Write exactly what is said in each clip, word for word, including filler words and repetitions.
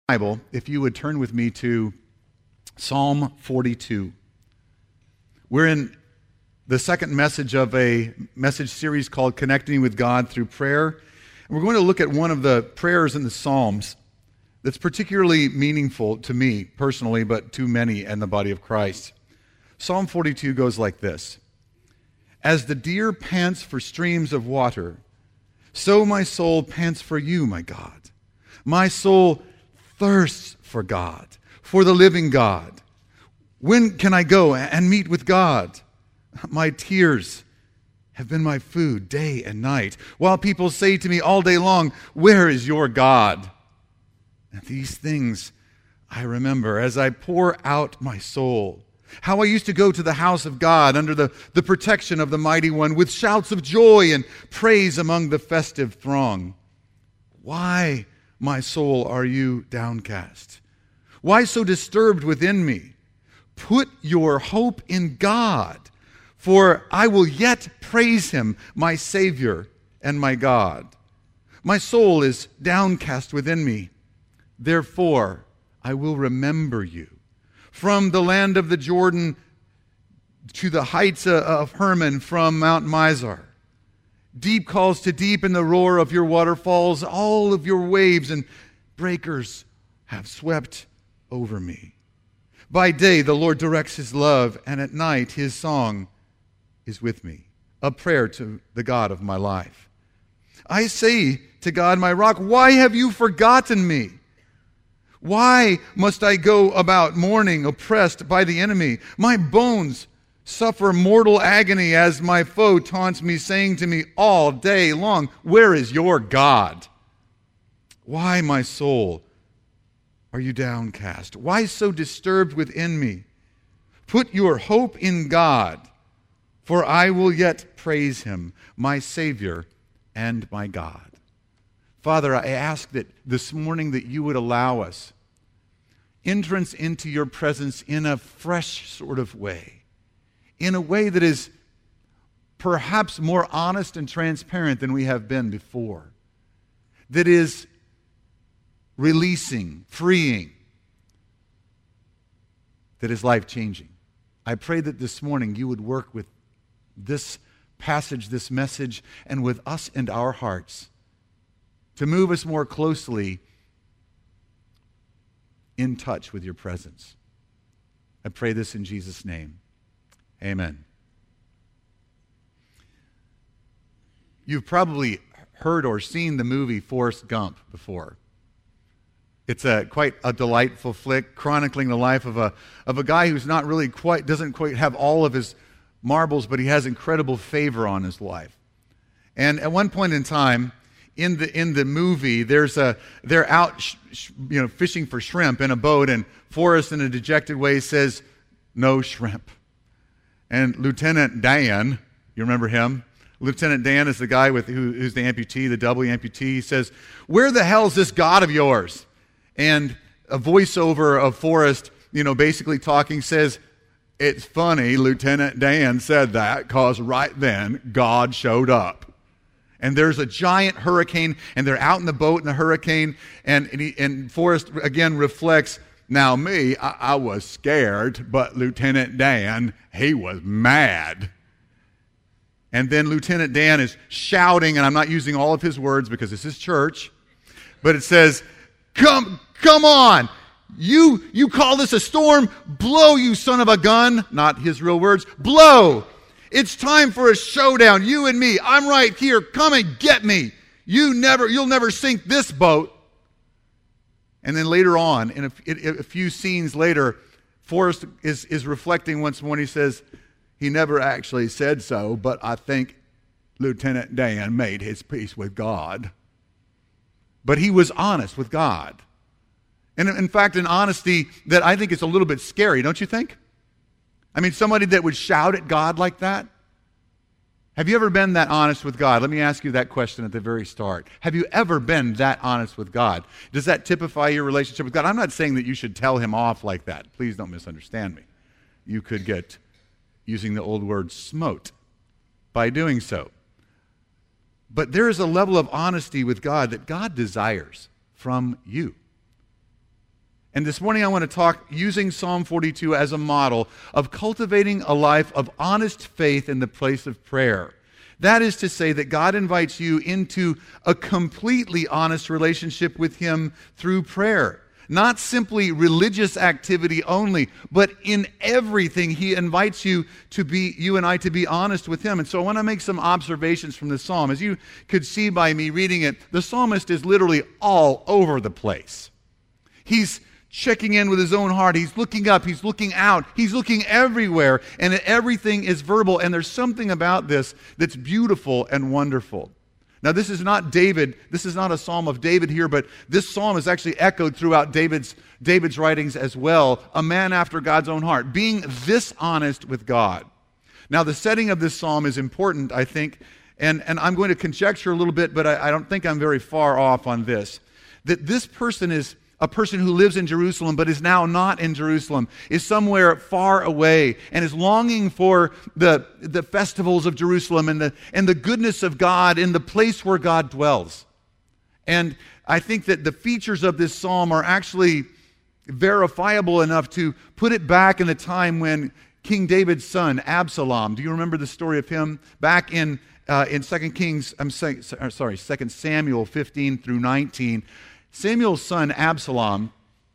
Bible, if you would turn with me to Psalm forty-two. We're in the second message of a message series called Connecting with God Through Prayer. And we're going to look at one of the prayers in the Psalms that's particularly meaningful to me personally, but to many in the body of Christ. Psalm forty-two goes like this: As the deer pants for streams of water, so my soul pants for you, my God. My soul thirsts for God, for the living God. When can I go and meet with God? My tears have been my food day and night, while people say to me all day long, where is your God? And these things I remember as I pour out my soul. How I used to go to the house of God under the, the protection of the Mighty One with shouts of joy and praise among the festive throng. Why, my soul, are you downcast? Why so disturbed within me? Put your hope in God, for I will yet praise him, my Savior and my God. My soul is downcast within me. Therefore, I will remember you. From the land of the Jordan to the heights of Hermon, from Mount Mizar. Deep calls to deep in the roar of your waterfalls. All of your waves and breakers have swept over me. By day the Lord directs his love, and at night his song is with me, a prayer to the God of my life. I say to God, my rock, why have you forgotten me? Why must I go about mourning, oppressed by the enemy? My bones suffer mortal agony as my foe taunts me, saying to me all day long, where is your God? Why, my soul, are you downcast? Why so disturbed within me? Put your hope in God, for I will yet praise him, my Savior and my God. Father, I ask that this morning that you would allow us entrance into your presence in a fresh sort of way, in a way that is perhaps more honest and transparent than we have been before, that is releasing, freeing, that is life-changing. I pray that this morning you would work with this passage, this message, and with us and our hearts to move us more closely in touch with your presence. I pray this in Jesus' name. Amen. You've probably heard or seen the movie Forrest Gump before. It's a quite a delightful flick chronicling the life of a of a guy who's not really quite doesn't quite have all of his marbles, but he has incredible favor on his life. And at one point in time in the in the movie, there's a they're out sh, sh, you know fishing for shrimp in a boat, and Forrest, in a dejected way, says, "No shrimp." And Lieutenant Dan, you remember him? Lieutenant Dan is the guy with who, who's the amputee, the double amputee. He says, "Where the hell's this God of yours?" And a voiceover of Forrest, you know, basically talking says, "It's funny Lieutenant Dan said that, because right then God showed up." And there's a giant hurricane, and they're out in the boat in the hurricane, and and, he, and Forrest again reflects, now me, I, I was scared, but Lieutenant Dan, he was mad. And then Lieutenant Dan is shouting, and I'm not using all of his words because this is church, but it says, come, come on, you, you call this a storm? Blow, you son of a gun. Not his real words, blow. It's time for a showdown, you and me. I'm right here. Come and get me. You never, you'll never sink this boat. And then later on, in a, in a few scenes later, Forrest is, is reflecting once more, and he says, he never actually said so, but I think Lieutenant Dan made his peace with God. But he was honest with God. And in fact, an honesty that I think is a little bit scary, don't you think? I mean, somebody that would shout at God like that? Have you ever been that honest with God? Let me ask you that question at the very start. Have you ever been that honest with God? Does that typify your relationship with God? I'm not saying that you should tell him off like that. Please don't misunderstand me. You could get, using the old word, smote by doing so. But there is a level of honesty with God that God desires from you. And this morning I want to talk using Psalm forty-two as a model of cultivating a life of honest faith in the place of prayer. That is to say that God invites you into a completely honest relationship with Him through prayer. Not simply religious activity only, but in everything He invites you to be, you and I to be honest with Him. And so I want to make some observations from the psalm. As you could see by me reading it, the psalmist is literally all over the place. He's checking in with his own heart. He's looking up. He's looking out. He's looking everywhere. And everything is verbal. And there's something about this that's beautiful and wonderful. Now, this is not David. This is not a psalm of David here, but this psalm is actually echoed throughout David's, David's writings as well. A man after God's own heart, being this honest with God. Now, the setting of this psalm is important, I think, and, and I'm going to conjecture a little bit, but I, I don't think I'm very far off on this. That this person is a person who lives in Jerusalem but is now not in Jerusalem, is somewhere far away and is longing for the, the festivals of Jerusalem and the, and the goodness of God in the place where God dwells. And I think that the features of this psalm are actually verifiable enough to put it back in the time when King David's son, Absalom, do you remember the story of him? Back in uh, in Second Kings, I'm saying, sorry, Second Samuel fifteen through nineteen, Samuel's son, Absalom,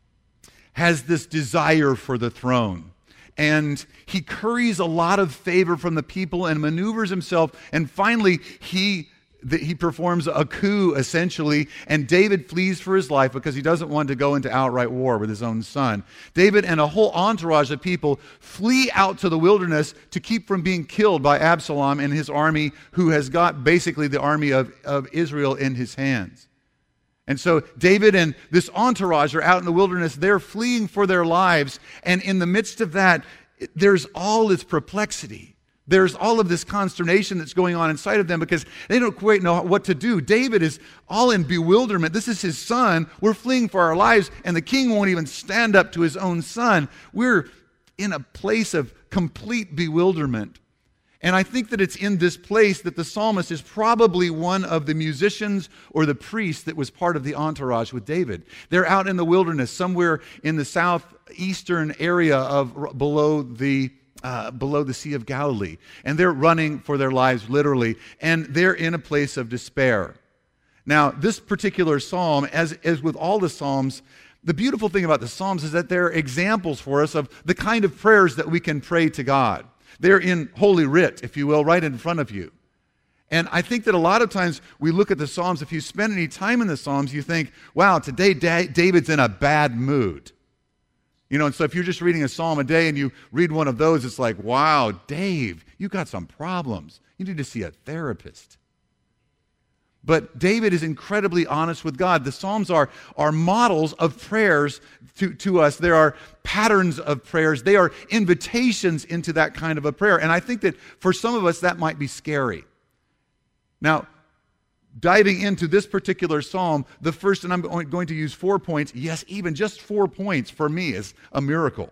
has this desire for the throne. And he curries a lot of favor from the people and maneuvers himself. And finally, he, the, he performs a coup, essentially. And David flees for his life because he doesn't want to go into outright war with his own son. David and a whole entourage of people flee out to the wilderness to keep from being killed by Absalom and his army, who has got basically the army of, of Israel in his hands. And so David and this entourage are out in the wilderness. They're fleeing for their lives. And in the midst of that, there's all this perplexity. There's all of this consternation that's going on inside of them because they don't quite know what to do. David is all in bewilderment. This is his son. We're fleeing for our lives, and the king won't even stand up to his own son. We're in a place of complete bewilderment. And I think that it's in this place that the psalmist is probably one of the musicians or the priest that was part of the entourage with David. They're out in the wilderness, somewhere in the southeastern area of below the uh, below the Sea of Galilee, and they're running for their lives, literally, and they're in a place of despair. Now, this particular psalm, as as with all the psalms, the beautiful thing about the psalms is that they're examples for us of the kind of prayers that we can pray to God. They're in Holy Writ, if you will, right in front of you. And I think that a lot of times we look at the Psalms, if you spend any time in the Psalms, you think, wow, today David's in a bad mood. You know, and so if you're just reading a psalm a day and you read one of those, it's like, wow, Dave, you got some problems. You need to see a therapist. But David is incredibly honest with God. The Psalms are, are models of prayers to, to us. There are patterns of prayers. They are invitations into that kind of a prayer. And I think that for some of us, that might be scary. Now, diving into this particular psalm, the first, and I'm going to use four points. Yes, even just four points for me is a miracle.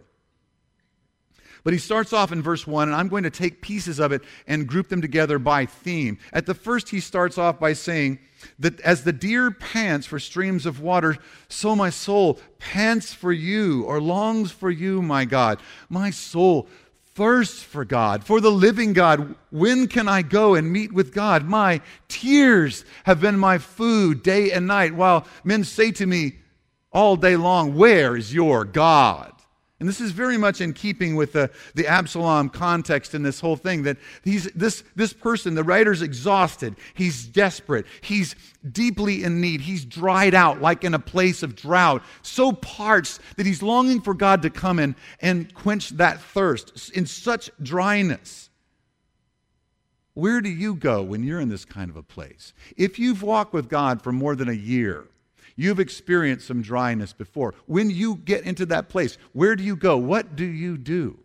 But he starts off in verse one, and I'm going to take pieces of it and group them together by theme. At the first, he starts off by saying that as the deer pants for streams of water, so my soul pants for you, or longs for you, my God. My soul thirsts for God, for the living God. When can I go and meet with God? My tears have been my food day and night, while men say to me all day long, where is your God? And this is very much in keeping with the, the Absalom context in this whole thing, that he's this, this person, the writer's exhausted, he's desperate, he's deeply in need, he's dried out like in a place of drought, so parched that he's longing for God to come in and quench that thirst in such dryness. Where do you go when you're in this kind of a place? If you've walked with God for more than a year, you've experienced some dryness before. When you get into that place, where do you go? What do you do?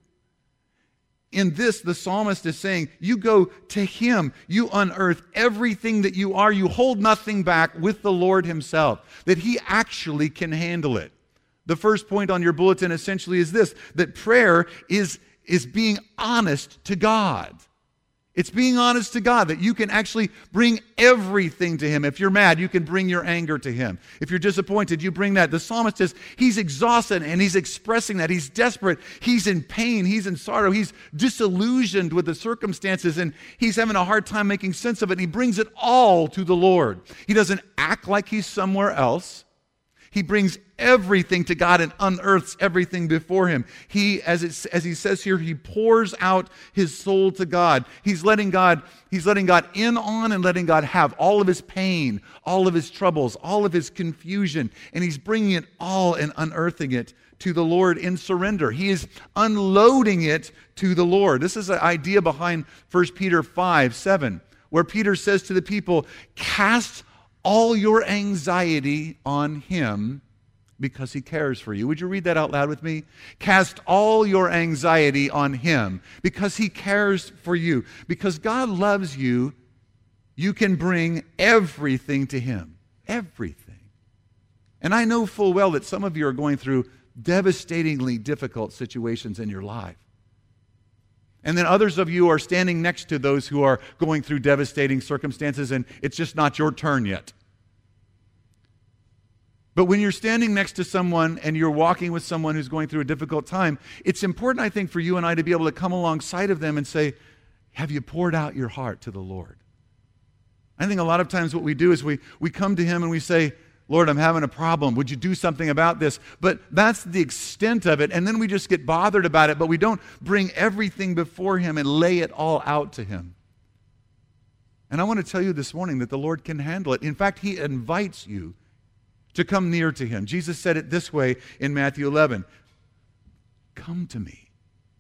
In this, the psalmist is saying, you go to Him. You unearth everything that you are. You hold nothing back with the Lord Himself, that He actually can handle it. The first point on your bulletin essentially is this, that prayer is, is being honest to God. It's being honest to God that you can actually bring everything to Him. If you're mad, you can bring your anger to Him. If you're disappointed, you bring that. The psalmist says he's exhausted and he's expressing that. He's desperate. He's in pain. He's in sorrow. He's disillusioned with the circumstances and he's having a hard time making sense of it. He brings it all to the Lord. He doesn't act like he's somewhere else. He brings everything to God and unearths everything before Him. He, as, it, as he says here, he pours out his soul to God. He's letting God, he's letting God in on and letting God have all of his pain, all of his troubles, all of his confusion, and he's bringing it all and unearthing it to the Lord in surrender. He is unloading it to the Lord. This is the idea behind First Peter five, seven, where Peter says to the people, cast all your anxiety on Him because He cares for you. Would you read that out loud with me? Cast all your anxiety on Him because He cares for you. Because God loves you, you can bring everything to Him. Everything. And I know full well that some of you are going through devastatingly difficult situations in your life. And then others of you are standing next to those who are going through devastating circumstances, and it's just not your turn yet. But when you're standing next to someone and you're walking with someone who's going through a difficult time, it's important, I think, for you and I to be able to come alongside of them and say, have you poured out your heart to the Lord? I think a lot of times what we do is we, we come to Him and we say, Lord, I'm having a problem. Would you do something about this? But that's the extent of it. And then we just get bothered about it, but we don't bring everything before Him and lay it all out to Him. And I want to tell you this morning that the Lord can handle it. In fact, He invites you to come near to Him. Jesus said it this way in Matthew eleven. Come to me.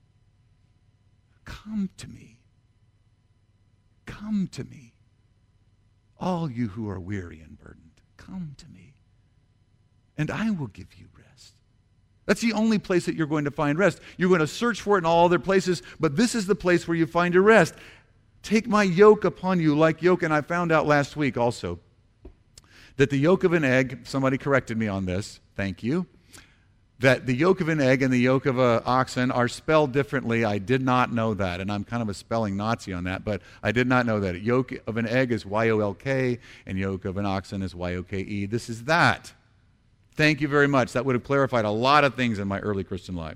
Come to me. Come to me. All you who are weary and burdened. Come to me, and I will give you rest. That's the only place that you're going to find rest. You're going to search for it in all other places, but this is the place where you find your rest. Take my yoke upon you like yoke, and I found out last week also that the yolk of an egg, somebody corrected me on this, thank you, that the yolk of an egg and the yolk of an oxen are spelled differently. I did not know that, and I'm kind of a spelling Nazi on that, but I did not know that. Yolk of an egg is Y O L K, and yolk of an oxen is Y O K E. This is that. Thank you very much. That would have clarified a lot of things in my early Christian life.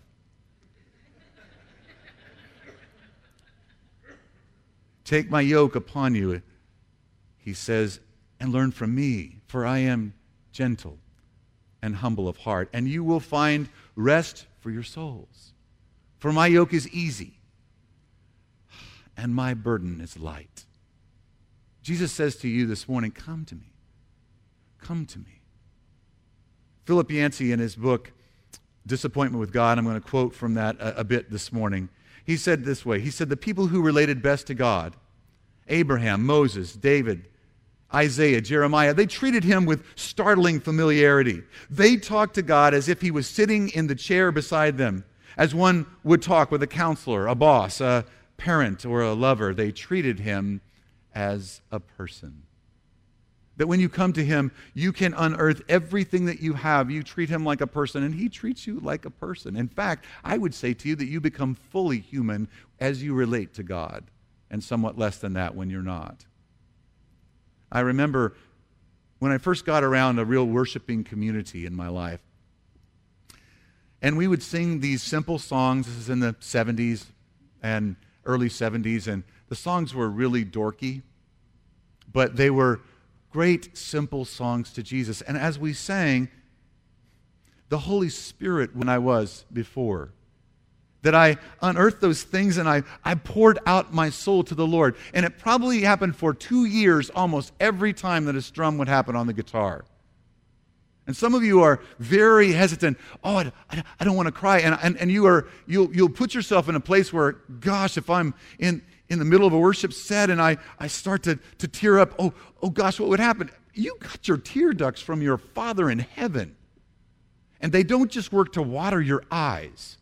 Take my yoke upon you, He says, and learn from me, for I am gentle and humble of heart, and you will find rest for your souls. For my yoke is easy, and my burden is light. Jesus says to you this morning, come to me. Come to me. Philip Yancey, in his book, Disappointment with God, I'm going to quote from that a, a bit this morning. He said this way, he said, the people who related best to God, Abraham, Moses, David, Isaiah, Jeremiah, they treated Him with startling familiarity. They talked to God as if He was sitting in the chair beside them, as one would talk with a counselor, a boss, a parent, or a lover. They treated Him as a person. That when you come to Him, you can unearth everything that you have. You treat Him like a person, and He treats you like a person. In fact, I would say to you that you become fully human as you relate to God, and somewhat less than that when you're not. I remember when I first got around a real worshiping community in my life, and we would sing these simple songs. This is in the seventies and early seventies, and the songs were really dorky, but they were great, simple songs to Jesus. And as we sang, the Holy Spirit, when I was before, that I unearthed those things and I, I poured out my soul to the Lord. And it probably happened for two years almost every time that a strum would happen on the guitar. And some of you are very hesitant. Oh, I, I, I don't want to cry. And, and, and you are, you'll, you'll put yourself in a place where, gosh, if I'm in, in the middle of a worship set and I, I start to, to tear up, oh, oh gosh, what would happen? You got your tear ducts from your Father in heaven. And they don't just work to water your eyes.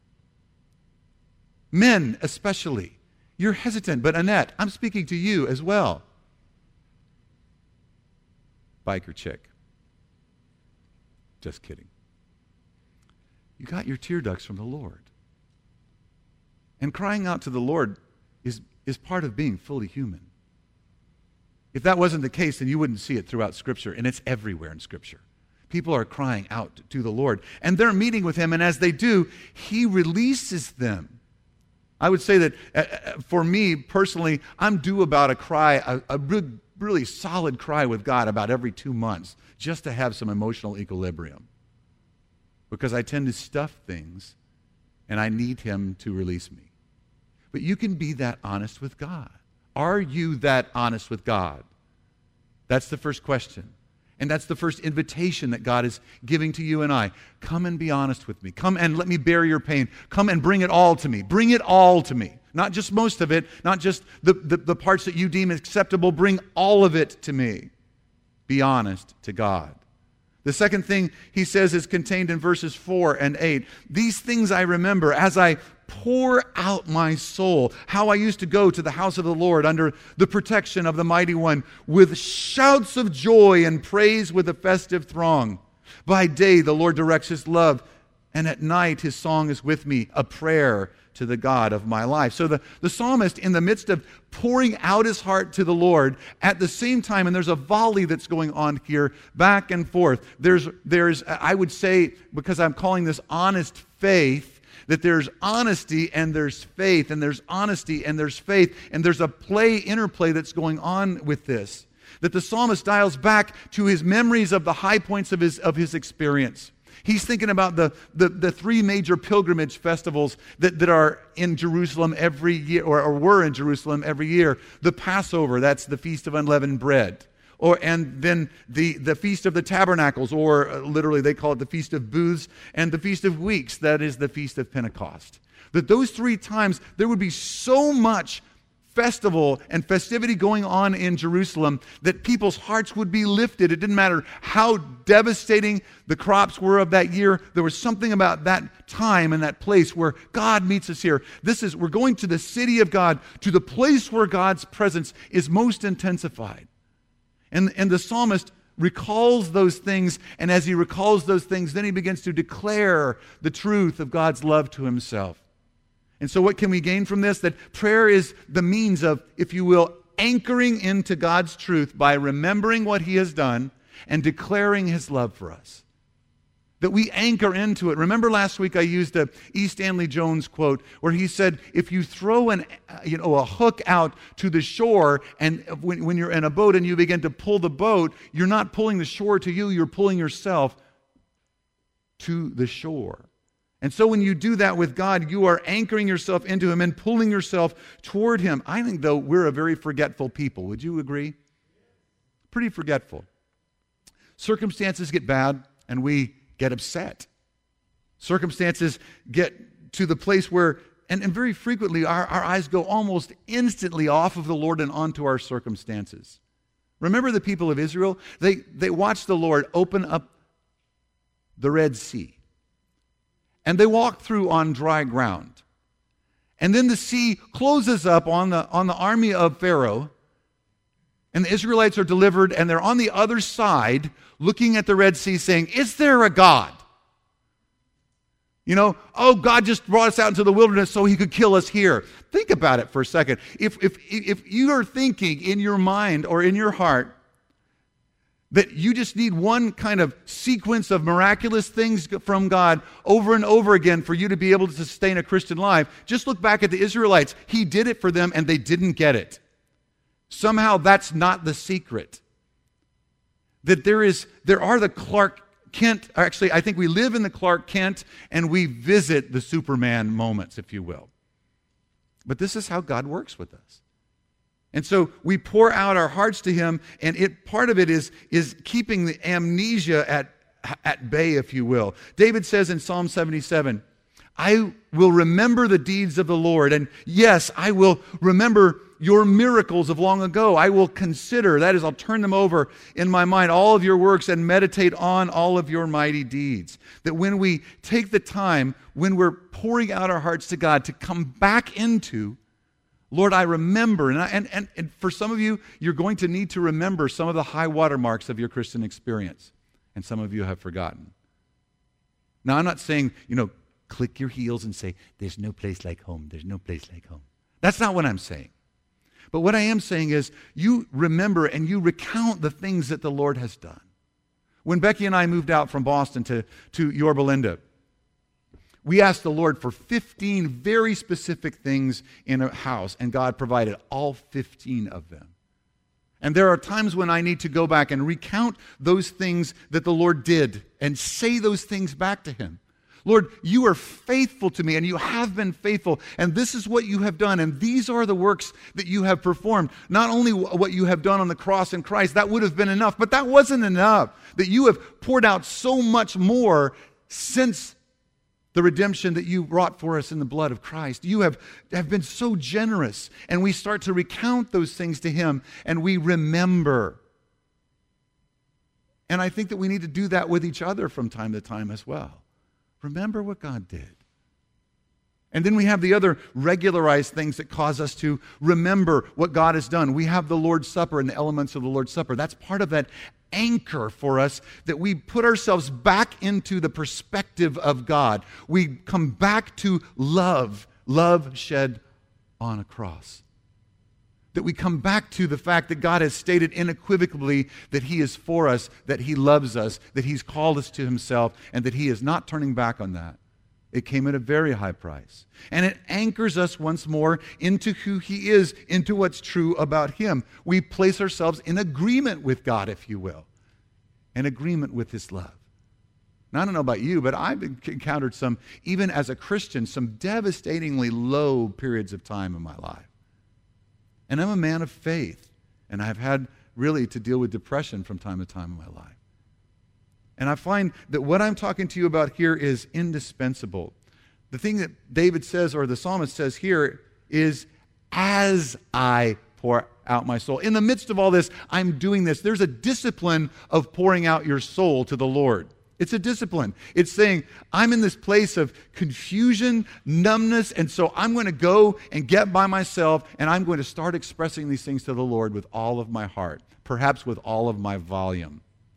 Men especially, you're hesitant. But Annette, I'm speaking to you as well. Biker chick. Just kidding. You got your tear ducts from the Lord. And crying out to the Lord is is part of being fully human. If that wasn't the case, then you wouldn't see it throughout Scripture, and it's everywhere in Scripture. People are crying out to the Lord, and they're meeting with him, and as they do, he releases them. I would say that uh, for me personally, I'm due about a cry, a, a re- really solid cry with God about every two months, just to have some emotional equilibrium. Because I tend to stuff things, and I need him to release me. But you can be that honest with God. Are you that honest with God? That's the first question. And that's the first invitation that God is giving to you and I. Come and be honest with me. Come and let me bear your pain. Come and bring it all to me. Bring it all to me. Not just most of it, not just the, the, the parts that you deem acceptable. Bring all of it to me. Be honest to God. The second thing he says is contained in verses four and eight. These things I remember as I pour out my soul, how I used to go to the house of the Lord under the protection of the Mighty One with shouts of joy and praise with a festive throng. By day the Lord directs his love, and at night his song is with me, a prayer to the God of my life. So the, the psalmist, in the midst of pouring out his heart to the Lord, at the same time, and there's a volley that's going on here, back and forth. There's, there's I would say, because I'm calling this honest faith, that there's honesty and there's faith, and there's honesty and there's faith, and there's a play, interplay that's going on with this. That the psalmist dials back to his memories of the high points of his, of his experience. He's thinking about the, the, the three major pilgrimage festivals that, that are in Jerusalem every year, or, or were in Jerusalem every year. The Passover, that's the Feast of Unleavened Bread. Or, and then the, the Feast of the Tabernacles, or uh, literally they call it the Feast of Booths, and the Feast of Weeks, that is the Feast of Pentecost. That those three times there would be so much festival and festivity going on in Jerusalem that people's hearts would be lifted. It didn't matter how devastating the crops were of that year. There was something about that time and that place where God meets us here. This is, we're going to the city of God, to the place where God's presence is most intensified. And, and the psalmist recalls those things, and as he recalls those things, then he begins to declare the truth of God's love to himself. And so what can we gain from this? That prayer is the means of, if you will, anchoring into God's truth by remembering what he has done and declaring his love for us. That we anchor into it. Remember last week I used a E. Stanley Jones quote where he said, if you throw an, you know, a hook out to the shore, and when, when you're in a boat and you begin to pull the boat, you're not pulling the shore to you, you're pulling yourself to the shore. And so when you do that with God, you are anchoring yourself into him and pulling yourself toward him. I think, though, we're a very forgetful people. Would you agree? Pretty forgetful. Circumstances get bad, and we get upset. Circumstances get to the place where, and, and very frequently, our, our eyes go almost instantly off of the Lord and onto our circumstances. Remember the people of Israel? They, they watched the Lord open up the Red Sea. And they walk through on dry ground. And then the sea closes up on the, on the army of Pharaoh. And the Israelites are delivered, and they're on the other side looking at the Red Sea saying, is there a God? You know, oh, God just brought us out into the wilderness so he could kill us here. Think about it for a second. If, if, if you are thinking in your mind or in your heart that you just need one kind of sequence of miraculous things from God over and over again for you to be able to sustain a Christian life, just look back at the Israelites. He did it for them and they didn't get it. Somehow that's not the secret. That there is, there are the Clark Kent, actually I think we live in the Clark Kent and we visit the Superman moments, if you will. But this is how God works with us. And so we pour out our hearts to him, and it part of it is, is keeping the amnesia at, at bay, if you will. David says in Psalm seventy-seven, I will remember the deeds of the Lord, and yes, I will remember your miracles of long ago. I will consider, that is, I'll turn them over in my mind, all of your works, and meditate on all of your mighty deeds. That when we take the time, when we're pouring out our hearts to God, to come back into, Lord, I remember, and, I, and, and, and for some of you, you're going to need to remember some of the high water marks of your Christian experience, and some of you have forgotten. Now, I'm not saying, you know, click your heels and say, there's no place like home, there's no place like home. That's not what I'm saying. But what I am saying is you remember and you recount the things that the Lord has done. When Becky and I moved out from Boston to, to Yorba Linda, we asked the Lord for fifteen very specific things in a house, and God provided all fifteen of them. And there are times when I need to go back and recount those things that the Lord did and say those things back to Him. Lord, you are faithful to me, and you have been faithful, and this is what you have done, and these are the works that you have performed. Not only what you have done on the cross in Christ, that would have been enough, but that wasn't enough. That you have poured out so much more since the redemption that you brought for us in the blood of Christ. You have, have been so generous, and we start to recount those things to Him, and we remember. And I think that we need to do that with each other from time to time as well. Remember what God did. And then we have the other regularized things that cause us to remember what God has done. We have the Lord's Supper and the elements of the Lord's Supper. That's part of that anchor for us, that we put ourselves back into the perspective of God. We come back to love, love shed on a cross. That we come back to the fact that God has stated unequivocally that He is for us, that He loves us, that He's called us to Himself, and that He is not turning back on that. It came at a very high price. And it anchors us once more into who He is, into what's true about Him. We place ourselves in agreement with God, if you will, in agreement with His love. Now, I don't know about you, but I've encountered some, even as a Christian, some devastatingly low periods of time in my life. And I'm a man of faith, and I've had really to deal with depression from time to time in my life. And I find that what I'm talking to you about here is indispensable. The thing that David says, or the psalmist says here, is as I pour out my soul. In the midst of all this, I'm doing this. There's a discipline of pouring out your soul to the Lord. It's a discipline. It's saying, I'm in this place of confusion, numbness, and so I'm going to go and get by myself, and I'm going to start expressing these things to the Lord with all of my heart, perhaps with all of my volume.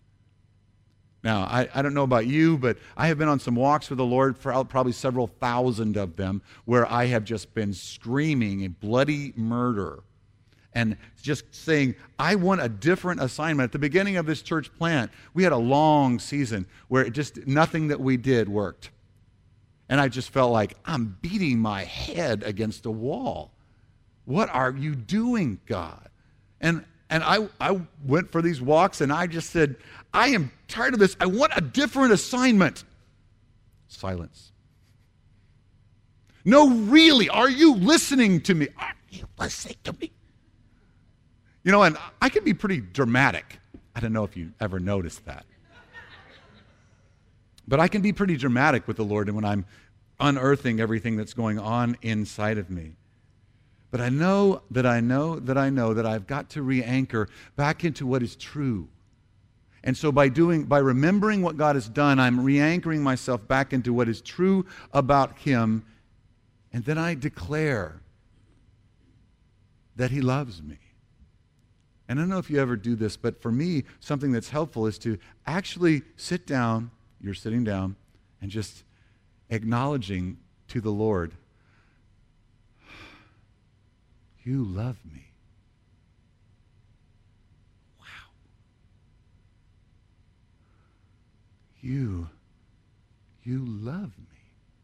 Now, I, I don't know about you, but I have been on some walks with the Lord, for probably several thousand of them, where I have just been screaming a bloody murder and just saying, I want a different assignment. At the beginning of this church plant, we had a long season where it just nothing that we did worked. And I just felt like I'm beating my head against a wall. What are you doing, God? And And I, I went for these walks, and I just said, I am tired of this. I want a different assignment. Silence. No, really, are you listening to me? Are you listening to me? You know, and I can be pretty dramatic. I don't know if you ever noticed that. But I can be pretty dramatic with the Lord when I'm unearthing everything that's going on inside of me. But I know that I know that I know that I've got to re-anchor back into what is true. And so by doing, by remembering what God has done, I'm re-anchoring myself back into what is true about Him. And then I declare that He loves me. And I don't know if you ever do this, but for me, something that's helpful is to actually sit down, you're sitting down, and just acknowledging to the Lord, you love me. Wow. You, you love me.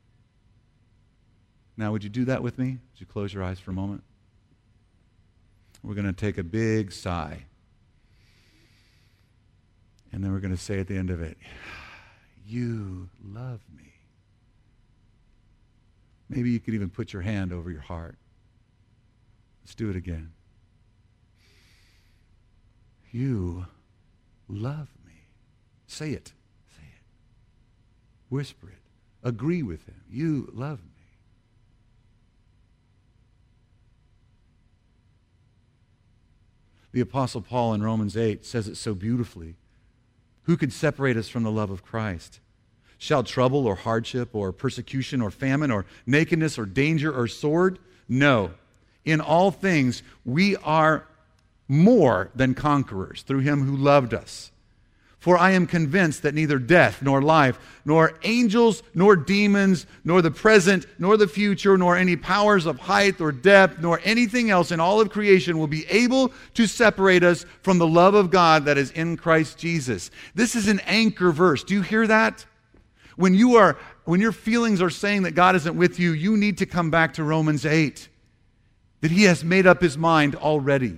Now, would you do that with me? Would you close your eyes for a moment? We're going to take a big sigh. And then we're going to say at the end of it, you love me. Maybe you could even put your hand over your heart. Let's do it again. You love me. Say it. Say it. Whisper it. Agree with Him. You love me. The Apostle Paul in Romans eight says it so beautifully. Who could separate us from the love of Christ? Shall trouble or hardship or persecution or famine or nakedness or danger or sword? No. In all things, we are more than conquerors through Him who loved us. For I am convinced that neither death, nor life, nor angels, nor demons, nor the present, nor the future, nor any powers of height or depth, nor anything else in all of creation will be able to separate us from the love of God that is in Christ Jesus. This is an anchor verse. Do you hear that? When you are, when your feelings are saying that God isn't with you, you need to come back to Romans eight, that He has made up His mind already.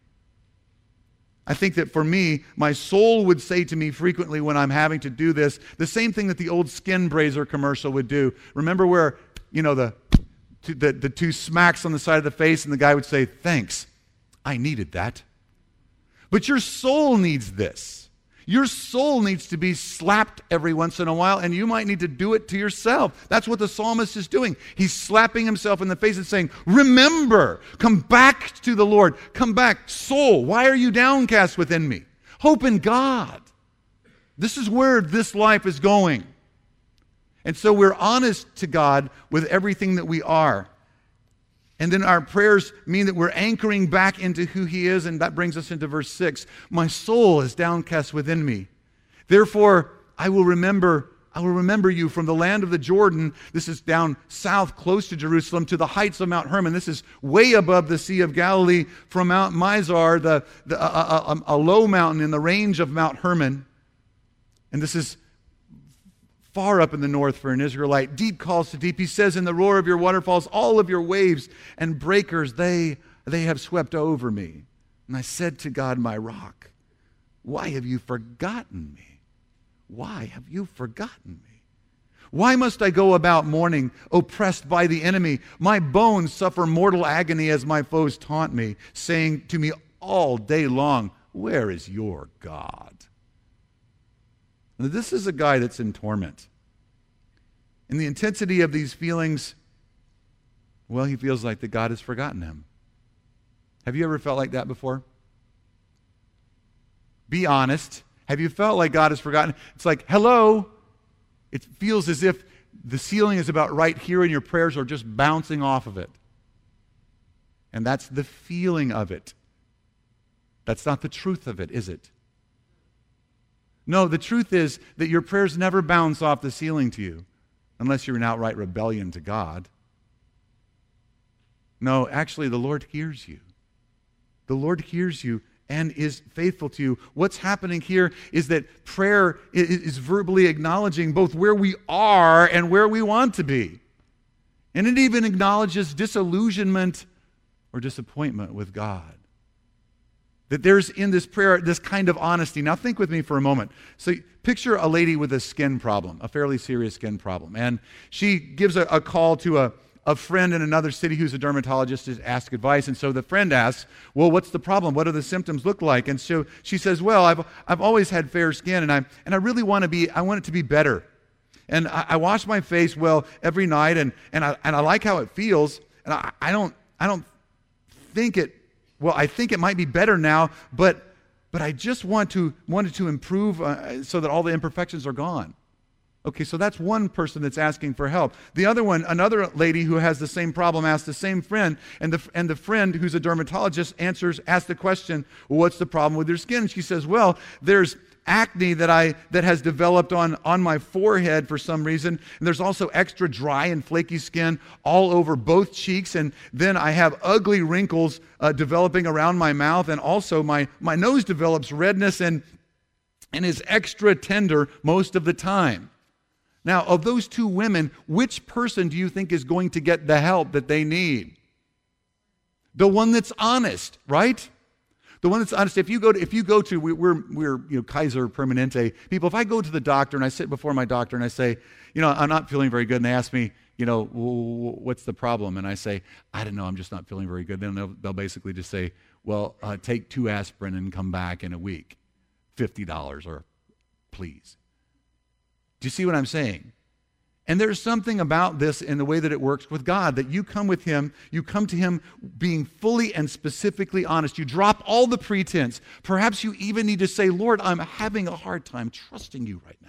I think that for me, my soul would say to me frequently when I'm having to do this, the same thing that the old Skin Brazer commercial would do. Remember where, you know, the, the, the two smacks on the side of the face and the guy would say, thanks, I needed that. But your soul needs this. Your soul needs to be slapped every once in a while, and you might need to do it to yourself. That's what the psalmist is doing. He's slapping himself in the face and saying, remember, come back to the Lord. Come back. Soul, why are you downcast within me? Hope in God. This is where this life is going. And so we're honest to God with everything that we are. And then our prayers mean that we're anchoring back into who He is, and that brings us into verse six. My soul is downcast within me. Therefore, I will remember, I will remember you from the land of the Jordan. This is down south, close to Jerusalem, to the heights of Mount Hermon. This is way above the Sea of Galilee, from Mount Mizar, the, the, a, a, a low mountain in the range of Mount Hermon. And this is far up in the north for an Israelite. Deep calls to deep. He says, in the roar of your waterfalls, all of your waves and breakers, they, they have swept over me. And I said to God, my rock, why have you forgotten me? Why have you forgotten me? Why must I go about mourning, oppressed by the enemy? My bones suffer mortal agony as my foes taunt me, saying to me all day long, where is your God? This is a guy that's in torment. And the intensity of these feelings, well, he feels like that God has forgotten him. Have you ever felt like that before? Be honest. Have you felt like God has forgotten? It's like, hello. It feels as if the ceiling is about right here and your prayers are just bouncing off of it. And that's the feeling of it. That's not the truth of it, is it? No, the truth is that your prayers never bounce off the ceiling to you unless you're in outright rebellion to God. No, actually, the Lord hears you. The Lord hears you and is faithful to you. What's happening here is that prayer is verbally acknowledging both where we are and where we want to be. And it even acknowledges disillusionment or disappointment with God. That there's in this prayer this kind of honesty. Now think with me for a moment. So picture a lady with a skin problem, a fairly serious skin problem. And she gives a, a call to a, a friend in another city who's a dermatologist to ask advice. And so the friend asks, well, what's the problem? What do the symptoms look like? And so she says, well, I've, I've always had fair skin, and I, and I really want to be, I want it to be better. And I, I wash my face well every night, and, and, I, and I like how it feels. And I, I don't, I don't think it, well, I think it might be better now, but but I just want to wanted to improve uh, so that all the imperfections are gone. Okay, so that's one person that's asking for help. The other one, another lady who has the same problem, asks the same friend, and the and the friend who's a dermatologist answers, asks the question, well, what's the problem with your skin? And she says, well, there's acne that I that has developed on, on my forehead for some reason, and there's also extra dry and flaky skin all over both cheeks, and then I have ugly wrinkles uh, developing around my mouth, and also my, my nose develops redness and, and is extra tender most of the time. Now, of those two women, which person do you think is going to get the help that they need? The one that's honest, right? The one that's honest. If you go to, if you go to, we, we're, we're, you know, Kaiser Permanente people. If I go to the doctor and I sit before my doctor and I say, you know, I'm not feeling very good, and they ask me, you know, what's the problem? And I say, I don't know, I'm just not feeling very good. Then they'll, they'll basically just say, well, uh, take two aspirin and come back in a week, fifty dollars, or please. Do you see what I'm saying? And there's something about this in the way that it works with God, that you come with Him, you come to Him being fully and specifically honest. You drop all the pretense. Perhaps you even need to say, Lord, I'm having a hard time trusting you right now.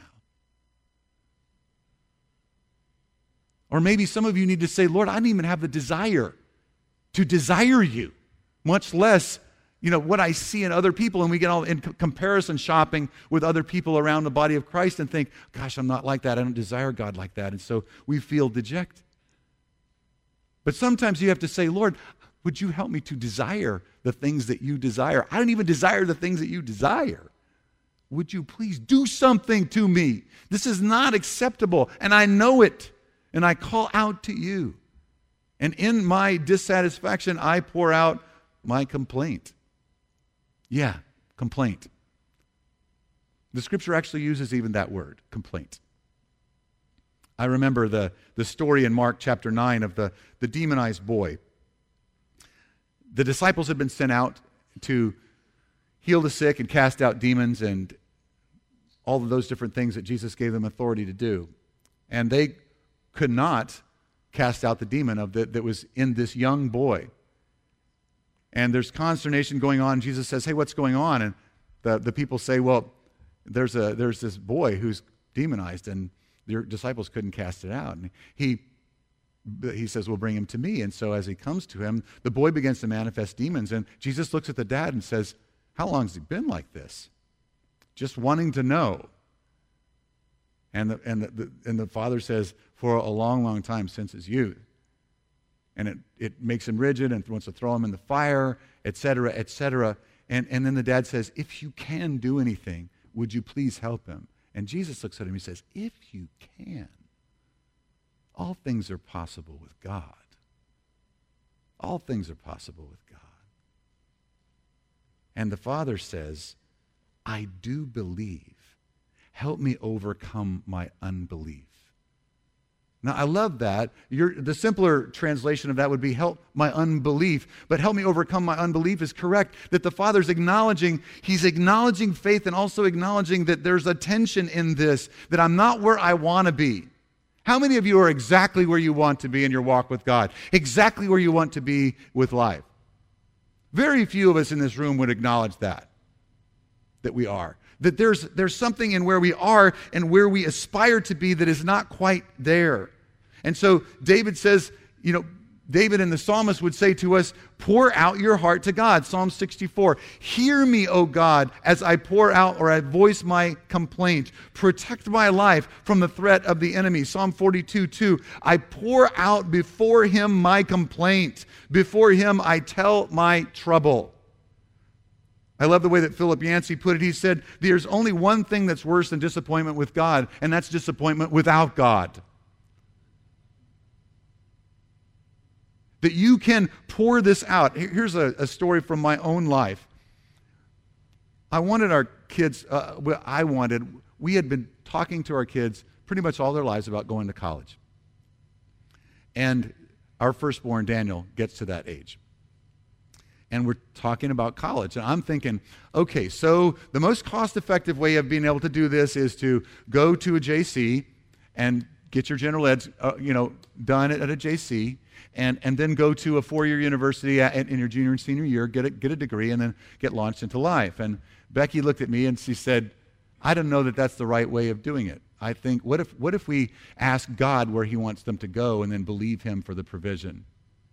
Or maybe some of you need to say, Lord, I don't even have the desire to desire you, much less, you know, what I see in other people, and we get all in comparison shopping with other people around the body of Christ and think, gosh, I'm not like that. I don't desire God like that. And so we feel dejected. But sometimes you have to say, Lord, would you help me to desire the things that you desire? I don't even desire the things that you desire. Would you please do something to me? This is not acceptable, and I know it, and I call out to you. And in my dissatisfaction, I pour out my complaint. Yeah, complaint. The scripture actually uses even that word, complaint. I remember the, the story in Mark chapter nine of the, the demonized boy. The disciples had been sent out to heal the sick and cast out demons and all of those different things that Jesus gave them authority to do. And they could not cast out the demon of the, that was in this young boy. And there's consternation going on. Jesus says, hey, what's going on? And the, the people say, well, there's a there's this boy who's demonized, and your disciples couldn't cast it out. And he he says, well, bring him to me. And so as he comes to him, the boy begins to manifest demons. And Jesus looks at the dad and says, how long has he been like this? Just wanting to know. And the, and the, the, and the father says, for a long, long time, since his youth. And it, it makes him rigid and wants to throw him in the fire, et cetera, et cetera. And, and then the dad says, if you can do anything, would you please help him? And Jesus looks at him and he says, if you can, all things are possible with God. All things are possible with God. And the father says, I do believe. Help me overcome my unbelief. Now, I love that. You're, the simpler translation of that would be, help my unbelief. But help me overcome my unbelief is correct. That the Father's acknowledging, he's acknowledging faith and also acknowledging that there's a tension in this, that I'm not where I want to be. How many of you are exactly where you want to be in your walk with God? Exactly where you want to be with life? Very few of us in this room would acknowledge that, that we are. That there's, there's something in where we are and where we aspire to be that is not quite there. And so David says, you know, David and the psalmist would say to us, pour out your heart to God. Psalm sixty-four, hear me, O God, as I pour out or I voice my complaint. Protect my life from the threat of the enemy. Psalm forty-two, two, I pour out before him my complaint. Before him I tell my trouble. I love the way that Philip Yancey put it. He said, there's only one thing that's worse than disappointment with God, and that's disappointment without God. That you can pour this out. Here's a, a story from my own life. I wanted our kids, uh, well, I wanted, we had been talking to our kids pretty much all their lives about going to college. And our firstborn, Daniel, gets to that age. And we're talking about college. And I'm thinking, okay, so the most cost-effective way of being able to do this is to go to a J C and get your general eds, uh, you know, done at, at a J C, and, and then go to a four-year university at, in your junior and senior year, get a, get a degree, and then get launched into life. And Becky looked at me and she said, I don't know that that's the right way of doing it. I think, what if, what if we ask God where he wants them to go and then believe him for the provision?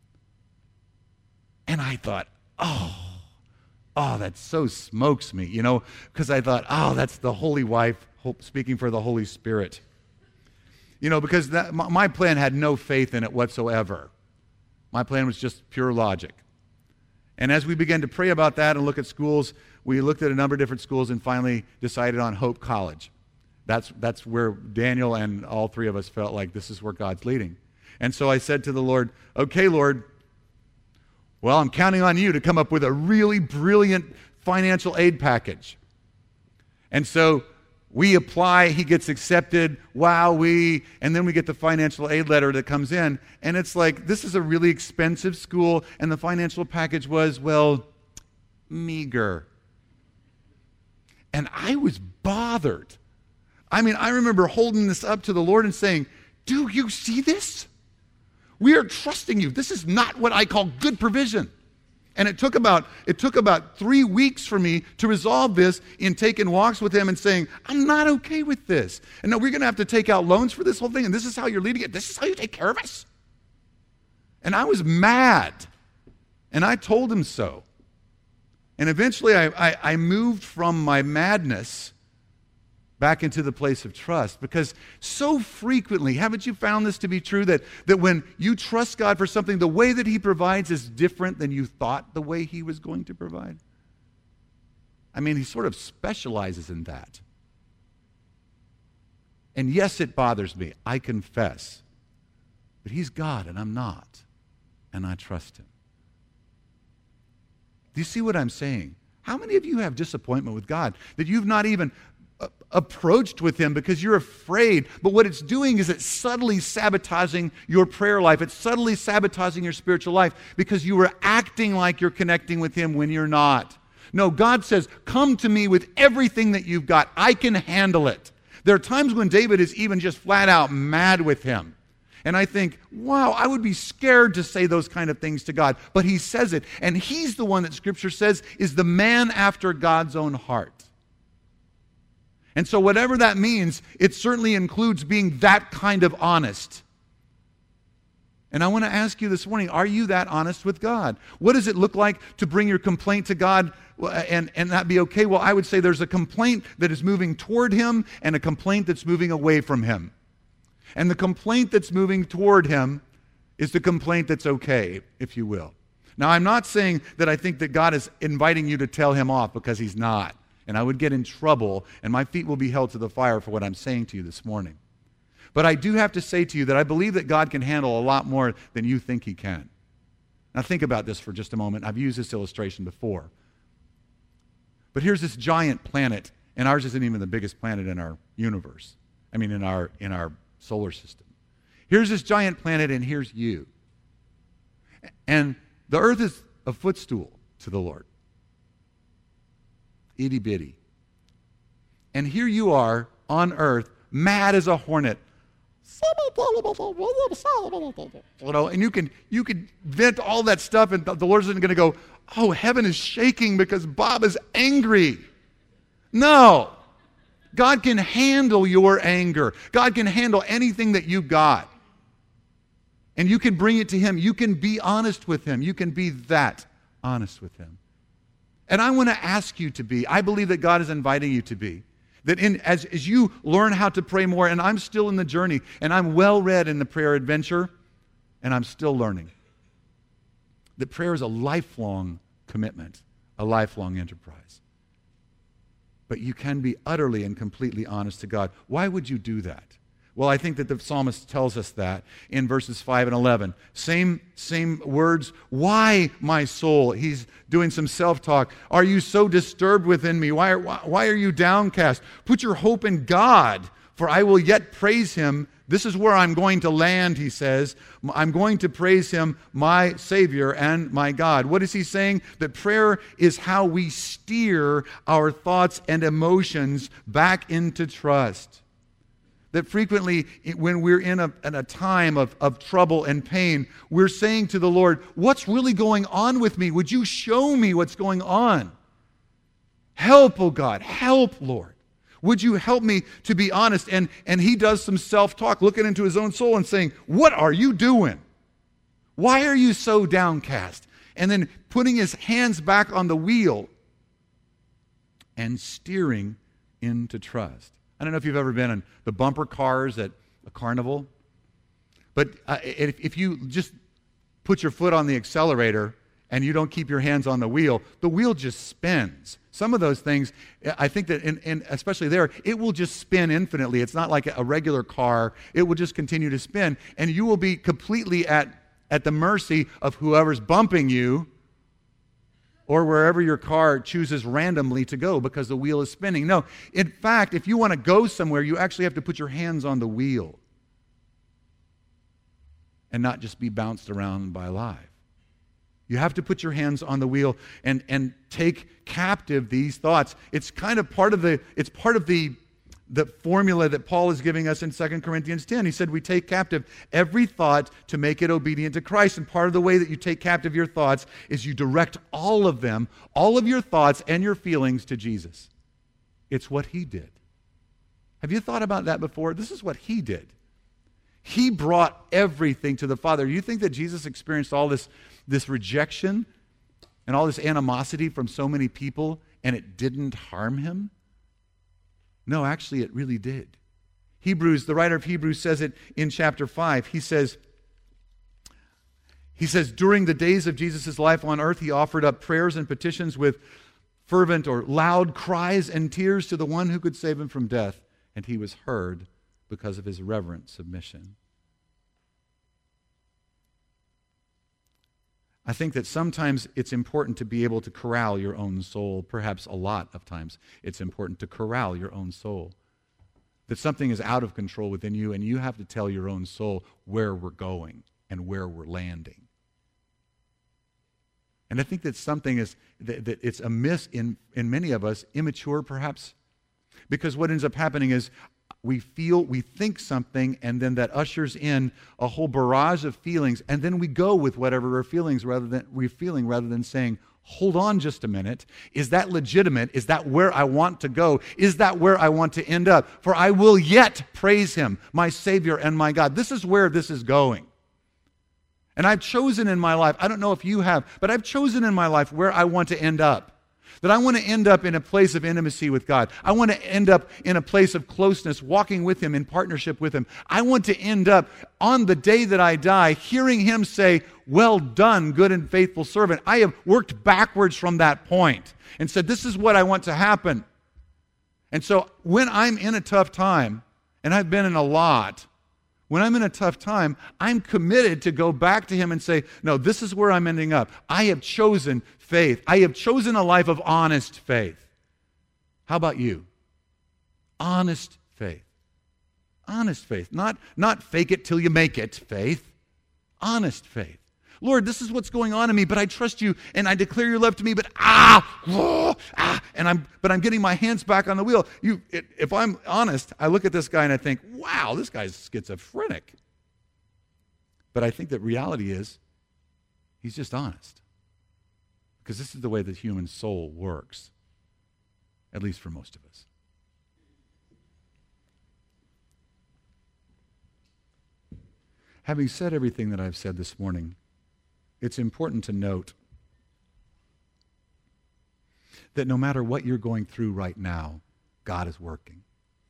And I thought, oh, oh, that so smokes me, you know, because I thought, oh, that's the Holy Wife speaking for the Holy Spirit. You know, because that, my plan had no faith in it whatsoever. My plan was just pure logic. And as we began to pray about that and look at schools, we looked at a number of different schools and finally decided on Hope College. That's, that's where Daniel and all three of us felt like this is where God's leading. And so I said to the Lord, okay, Lord, well, I'm counting on you to come up with a really brilliant financial aid package. And so we apply, he gets accepted, wow, we, and then we get the financial aid letter that comes in, and it's like, this is a really expensive school, and the financial package was, well, meager. And I was bothered. I mean, I remember holding this up to the Lord and saying, do you see this? We are trusting you. This is not what I call good provision. And it took about it took about three weeks for me to resolve this in taking walks with him and saying, I'm not okay with this. And no, we're going to have to take out loans for this whole thing, and this is how you're leading it. This is how you take care of us. And I was mad. And I told him so. And eventually I, I, I moved from my madness back into the place of trust, because so frequently, haven't you found this to be true, that, that when you trust God for something, the way that he provides is different than you thought the way he was going to provide? I mean, he sort of specializes in that. And yes, it bothers me, I confess. But he's God and I'm not, and I trust him. Do you see what I'm saying? How many of you have disappointment with God that you've not even approached with him because you're afraid? But what it's doing is it's subtly sabotaging your prayer life. It's subtly sabotaging your spiritual life because you were acting like you're connecting with him when you're not. No, God says, come to me with everything that you've got. I can handle it. There are times when David is even just flat out mad with him. And I think, wow, I would be scared to say those kind of things to God. But he says it. And he's the one that Scripture says is the man after God's own heart. And so whatever that means, it certainly includes being that kind of honest. And I want to ask you this morning, are you that honest with God? What does it look like to bring your complaint to God and, and that be okay? Well, I would say there's a complaint that is moving toward him and a complaint that's moving away from him. And the complaint that's moving toward him is the complaint that's okay, if you will. Now, I'm not saying that I think that God is inviting you to tell him off, because he's not. And I would get in trouble, and my feet will be held to the fire for what I'm saying to you this morning. But I do have to say to you that I believe that God can handle a lot more than you think he can. Now think about this for just a moment. I've used this illustration before. But here's this giant planet, and ours isn't even the biggest planet in our universe. I mean, in our in our solar system. Here's this giant planet, and here's you. And the earth is a footstool to the Lord. Itty bitty. And here you are on earth, mad as a hornet. You know, and you can you can vent all that stuff, and the Lord isn't going to go, oh, heaven is shaking because Bob is angry. No. God can handle your anger. God can handle anything that you've got. And you can bring it to him. You can be honest with him. You can be that honest with him. And I want to ask you to be. I believe that God is inviting you to be. That in, as, as you learn how to pray more, and I'm still in the journey, and I'm well read in the prayer adventure, and I'm still learning. That prayer is a lifelong commitment, a lifelong enterprise. But you can be utterly and completely honest to God. Why would you do that? Well, I think that the psalmist tells us that in verses five and eleven. Same, same words. Why, my soul? He's doing some self-talk. Are you so disturbed within me? Why are, why, why are you downcast? Put your hope in God, for I will yet praise him. This is where I'm going to land, he says. I'm going to praise him, my Savior and my God. What is he saying? That prayer is how we steer our thoughts and emotions back into trust. That frequently when we're in a, in a time of, of trouble and pain, we're saying to the Lord, what's really going on with me? Would you show me what's going on? Help, oh God, help, Lord. Would you help me to be honest? And, and he does some self-talk, looking into his own soul and saying, what are you doing? Why are you so downcast? And then putting his hands back on the wheel and steering into trust. I don't know if you've ever been in the bumper cars at a carnival, but uh, if, if you just put your foot on the accelerator and you don't keep your hands on the wheel, the wheel just spins. Some of those things, I think that, in, in, especially there, it will just spin infinitely. It's not like a regular car. It will just continue to spin, and you will be completely at, at the mercy of whoever's bumping you or wherever your car chooses randomly to go because the wheel is spinning. No, in fact, if you want to go somewhere, you actually have to put your hands on the wheel and not just be bounced around by life. You have to put your hands on the wheel and, and take captive these thoughts. It's kind of part of the it's part of the, the formula that Paul is giving us in Second Corinthians ten. He said we take captive every thought to make it obedient to Christ. And part of the way that you take captive your thoughts is you direct all of them, all of your thoughts and your feelings to Jesus. It's what he did. Have you thought about that before? This is what he did. He brought everything to the Father. You think that Jesus experienced all this, this rejection and all this animosity from so many people, and it didn't harm him? No, actually it really did. Hebrews, the writer of Hebrews says it in chapter five. He says, he says, during the days of Jesus' life on earth, he offered up prayers and petitions with fervent or loud cries and tears to the one who could save him from death, and he was heard because of his reverent submission. I think that sometimes it's important to be able to corral your own soul. Perhaps a lot of times it's important to corral your own soul. That something is out of control within you, and you have to tell your own soul where we're going and where we're landing. And I think that something is, that, that it's amiss in, in many of us, immature perhaps, because what ends up happening is we feel, we think something, and then that ushers in a whole barrage of feelings, and then we go with whatever our feelings rather than we're feeling, rather than saying, hold on just a minute. Is that legitimate? Is that where I want to go? Is that where I want to end up? For I will yet praise him, my Savior and my God. This is where this is going. And I've chosen in my life, I don't know if you have, but I've chosen in my life where I want to end up. That I want to end up in a place of intimacy with God. I want to end up in a place of closeness, walking with him, in partnership with him. I want to end up on the day that I die, hearing him say, well done, good and faithful servant. I have worked backwards from that point and said, this is what I want to happen. And so when I'm in a tough time, and I've been in a lot, when I'm in a tough time, I'm committed to go back to him and say, no, this is where I'm ending up. I have chosen faith. I have chosen a life of honest faith. How about you? Honest faith. Honest faith. Not, not fake it till you make it faith. Honest faith. Lord, this is what's going on in me, but I trust you and I declare your love to me, but ah, oh, ah, and I'm, but I'm getting my hands back on the wheel. You, it, if I'm honest, I look at this guy and I think, wow, this guy's schizophrenic. But I think that reality is, he's just honest. Because this is the way the human soul works, at least for most of us. Having said everything that I've said this morning, it's important to note that no matter what you're going through right now, God is working.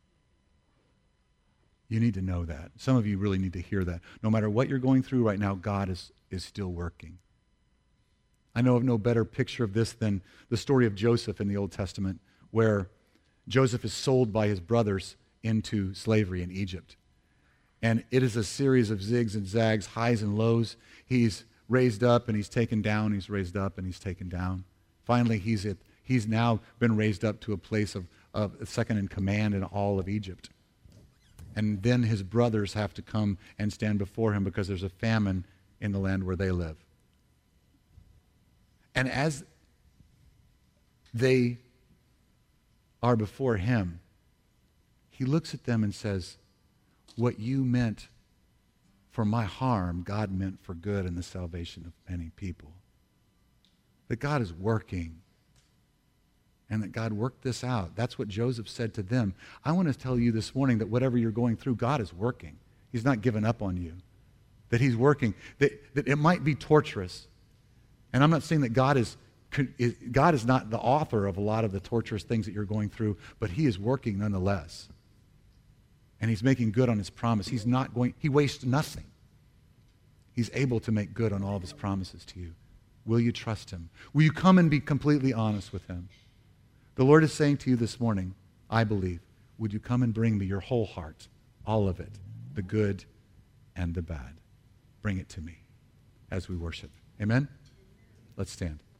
You need to know that. Some of you really need to hear that. No matter what you're going through right now, God is, is still working. I know of no better picture of this than the story of Joseph in the Old Testament, where Joseph is sold by his brothers into slavery in Egypt. And it is a series of zigs and zags, highs and lows. He's raised up and he's taken down, he's raised up and he's taken down. Finally, he's at, he's now been raised up to a place of, of second in command in all of Egypt. And then his brothers have to come and stand before him because there's a famine in the land where they live. And as they are before him, he looks at them and says, what you meant for my harm, God meant for good and the salvation of many people. That God is working and that God worked this out. That's what Joseph said to them. I want to tell you this morning that whatever you're going through, God is working. He's not given up on you. That he's working. That, that it might be torturous. And I'm not saying that God is, is God is not the author of a lot of the torturous things that you're going through, but he is working nonetheless. And he's making good on his promise. He's not going, he wastes nothing. He's able to make good on all of his promises to you. Will you trust him? Will you come and be completely honest with him? The Lord is saying to you this morning, I believe, would you come and bring me your whole heart, all of it, the good and the bad. Bring it to me as we worship. Amen? Let's stand.